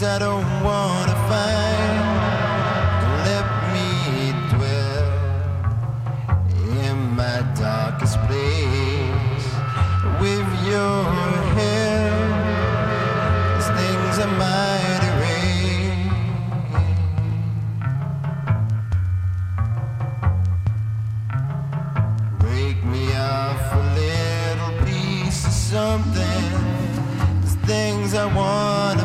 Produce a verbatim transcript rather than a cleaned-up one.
I don't wanna find. Let me dwell in my darkest place with your help. These things I might erase. Break me off a little piece of something. These things I wanna